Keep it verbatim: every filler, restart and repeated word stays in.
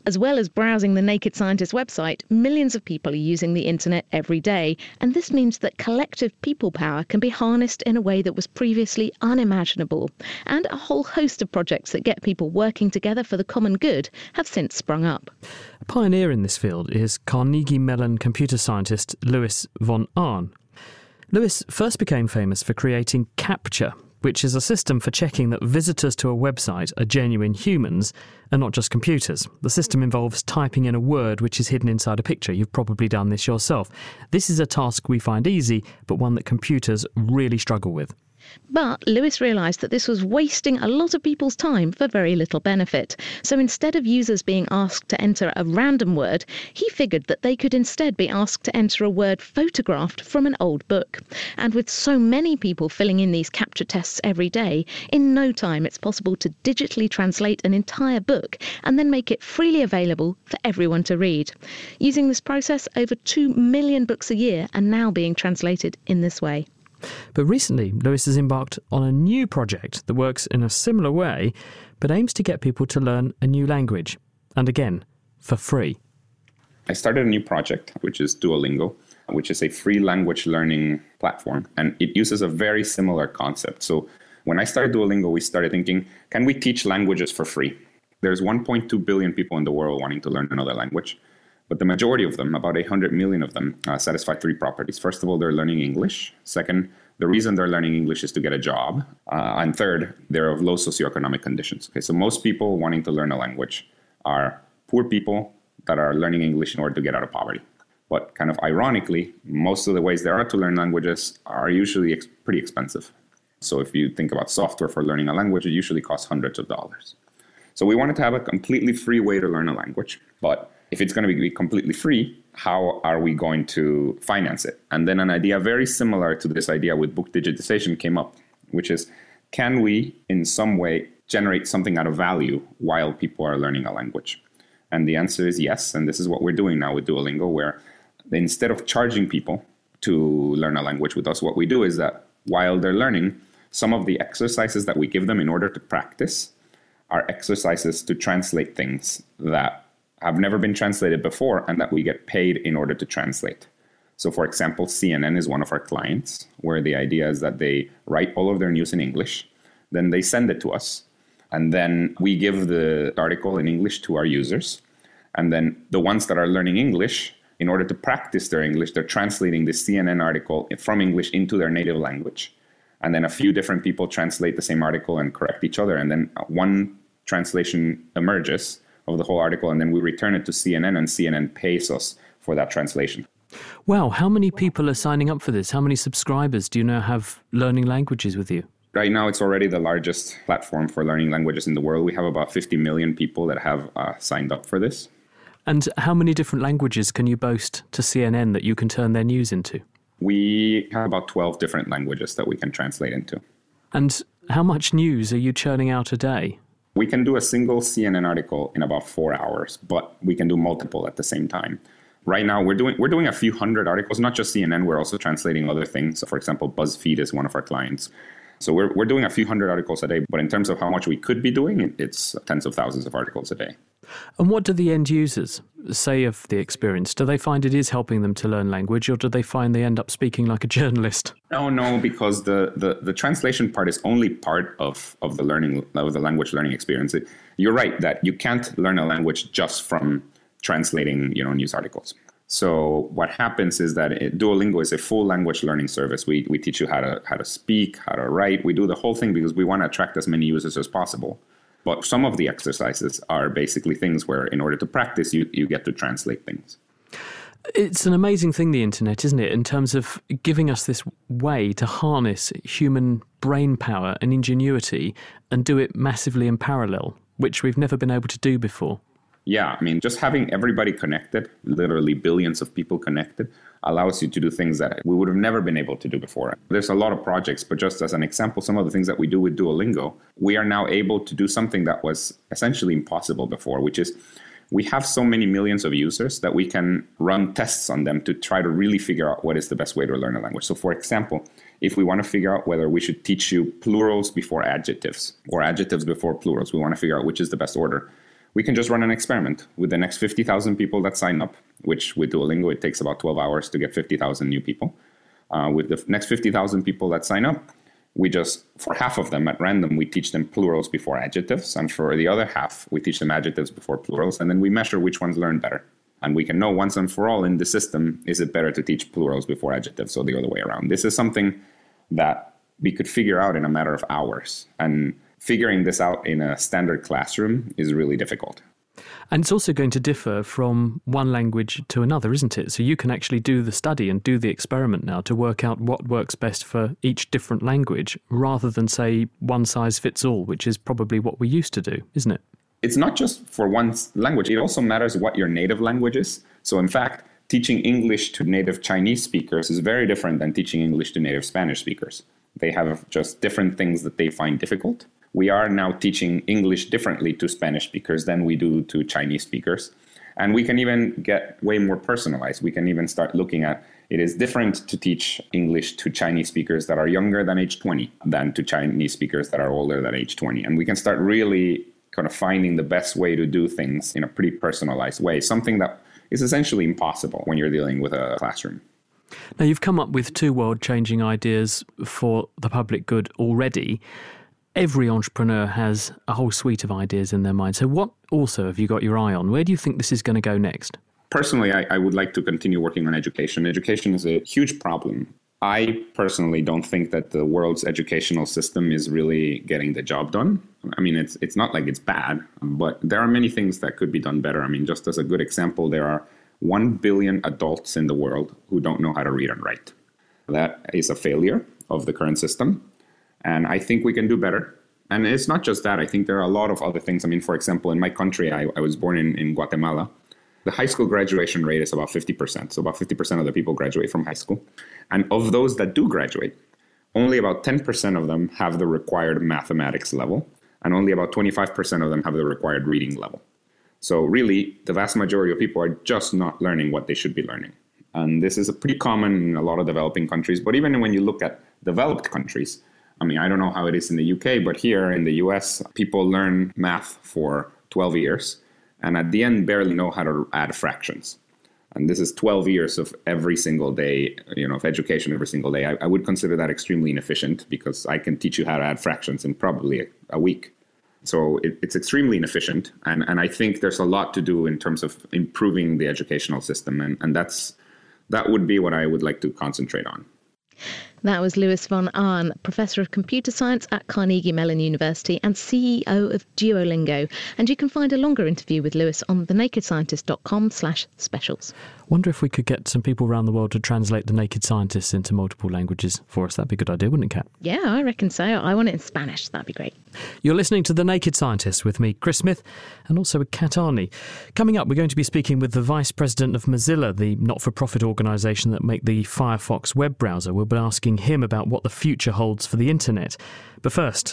As well as browsing the Naked Scientist website, millions of people are using the internet every day, and this means that collective people power can be harnessed in a way that was previously unimaginable. And a whole host of projects that get people working together for the common good have since sprung up. A pioneer in this field is Carnegie Mellon computer scientist Louis von Ahn. Louis first became famous for creating CAPTCHA, which is a system for checking that visitors to a website are genuine humans and not just computers. The system involves typing in a word which is hidden inside a picture. You've probably done this yourself. This is a task we find easy, but one that computers really struggle with. But Louis realised that this was wasting a lot of people's time for very little benefit. So instead of users being asked to enter a random word, he figured that they could instead be asked to enter a word photographed from an old book. And with so many people filling in these CAPTCHA tests every day, in no time it's possible to digitally translate an entire book and then make it freely available for everyone to read. Using this process, over two million books a year are now being translated in this way. But recently, Louis has embarked on a new project that works in a similar way, but aims to get people to learn a new language. And again, for free. I started a new project, which is Duolingo, which is a free language learning platform. And it uses a very similar concept. So when I started Duolingo, we started thinking, can we teach languages for free? There's one point two billion people in the world wanting to learn another language. But the majority of them, about eight hundred million of them, uh, satisfy three properties. First of all, they're learning English. Second, the reason they're learning English is to get a job. Uh, and third, they're of low socioeconomic conditions. Okay, so most people wanting to learn a language are poor people that are learning English in order to get out of poverty. But kind of ironically, most of the ways there are to learn languages are usually ex- pretty expensive. So if you think about software for learning a language, it usually costs hundreds of dollars. So we wanted to have a completely free way to learn a language. But if it's going to be completely free, how are we going to finance it? And then an idea very similar to this idea with book digitization came up, which is, can we in some way generate something out of value while people are learning a language? And the answer is yes. And this is what we're doing now with Duolingo, where instead of charging people to learn a language with us, what we do is that while they're learning, some of the exercises that we give them in order to practice are exercises to translate things that have never been translated before and that we get paid in order to translate. So for example, C N N is one of our clients, where the idea is that they write all of their news in English, then they send it to us, and then we give the article in English to our users. And then the ones that are learning English, in order to practice their English, they're translating the C N N article from English into their native language. And then a few different people translate the same article and correct each other. And then one translation emerges of the whole article, and then we return it to C N N, and C N N pays us for that translation. Wow, how many people are signing up for this? How many subscribers do you now have learning languages with you? Right now, it's already the largest platform for learning languages in the world. We have about fifty million people that have uh, signed up for this. And how many different languages can you boast to C N N that you can turn their news into? We have about twelve different languages that we can translate into. And how much news are you churning out a day? We can do a single C N N article in about four hours, but we can do multiple at the same time. Right now, we're doing we're doing a few hundred articles, not just C N N. We're also translating other things. So, for example, BuzzFeed is one of our clients. So we're we're doing a few hundred articles a day. But in terms of how much we could be doing, it's tens of thousands of articles a day. And what do the end users say of the experience? Do they find it is helping them to learn language, or do they find they end up speaking like a journalist? No, no, because the, the, the translation part is only part of, of the learning of the language learning experience. It, you're right that you can't learn a language just from translating, you know, news articles. So what happens is that it, Duolingo is a full language learning service. We we teach you how to how to speak, how to write. We do the whole thing because we want to attract as many users as possible. But some of the exercises are basically things where in order to practice, you, you get to translate things. It's an amazing thing, the internet, isn't it, in terms of giving us this way to harness human brain power and ingenuity and do it massively in parallel, which we've never been able to do before. Yeah, I mean, just having everybody connected, literally billions of people connected, allows you to do things that we would have never been able to do before. There's a lot of projects, but just as an example, some of the things that we do with Duolingo, we are now able to do something that was essentially impossible before, which is we have so many millions of users that we can run tests on them to try to really figure out what is the best way to learn a language. So for example, if we want to figure out whether we should teach you plurals before adjectives or adjectives before plurals, we want to figure out which is the best order. we can just run an experiment with the next fifty thousand people that sign up, which with Duolingo, it takes about twelve hours to get fifty thousand new people. Uh, with the next fifty thousand people that sign up, we just, for half of them at random, we teach them plurals before adjectives. And for the other half, we teach them adjectives before plurals. And then we measure which ones learn better. And we can know once and for all in the system, is it better to teach plurals before adjectives or the other way around? This is something that we could figure out in a matter of hours. And figuring this out in a standard classroom is really difficult. And it's also going to differ from one language to another, isn't it? So you can actually do the study and do the experiment now to work out what works best for each different language, rather than, say, one size fits all, which is probably what we used to do, isn't it? It's not just for one language. It also matters what your native language is. So in fact, teaching English to native Chinese speakers is very different than teaching English to native Spanish speakers. They have just different things that they find difficult. We are now teaching English differently to Spanish speakers than we do to Chinese speakers. And we can even get way more personalized. We can even start looking at, it is different to teach English to Chinese speakers that are younger than age twenty than to Chinese speakers that are older than age twenty. And we can start really kind of finding the best way to do things in a pretty personalized way, something that is essentially impossible when you're dealing with a classroom. Now, you've come up with two world-changing ideas for the public good already. Every entrepreneur has a whole suite of ideas in their mind. So what also have you got your eye on? Where do you think this is going to go next? Personally, I, I would like to continue working on education. Education is a huge problem. I personally don't think that the world's educational system is really getting the job done. I mean, it's it's not like it's bad, but there are many things that could be done better. I mean, just as a good example, there are one billion adults in the world who don't know how to read and write. That is a failure of the current system. And I think we can do better. And it's not just that. I think there are a lot of other things. I mean, for example, in my country, I, I was born in, in Guatemala. The high school graduation rate is about fifty percent. So about fifty percent of the people graduate from high school. And of those that do graduate, only about ten percent of them have the required mathematics level. And only about twenty-five percent of them have the required reading level. So really, the vast majority of people are just not learning what they should be learning. And this is pretty common in a lot of developing countries. But even when you look at developed countries, I mean, I don't know how it is in the U K, but here in the U S, people learn math for twelve years and at the end barely know how to add fractions. And this is twelve years of every single day, you know, of education every single day. I, I would consider that extremely inefficient because I can teach you how to add fractions in probably a, a week. So it, it's extremely inefficient. And, and I think there's a lot to do in terms of improving the educational system. And, and that's that would be what I would like to concentrate on. That was Lewis von Ahn, Professor of Computer Science at Carnegie Mellon University and C E O of Duolingo. And you can find a longer interview with Lewis on thenakedscientist.com slash specials. Wonder if we could get some people around the world to translate The Naked Scientist into multiple languages for us. That'd be a good idea, wouldn't it, Kat? Yeah, I reckon so. I want it in Spanish. That'd be great. You're listening to The Naked Scientist with me, Chris Smith, and also with Kat Arney. Coming up, we're going to be speaking with the Vice President of Mozilla, the not-for-profit organisation that make the Firefox web browser. We'll be asking him about what the future holds for the internet. But first,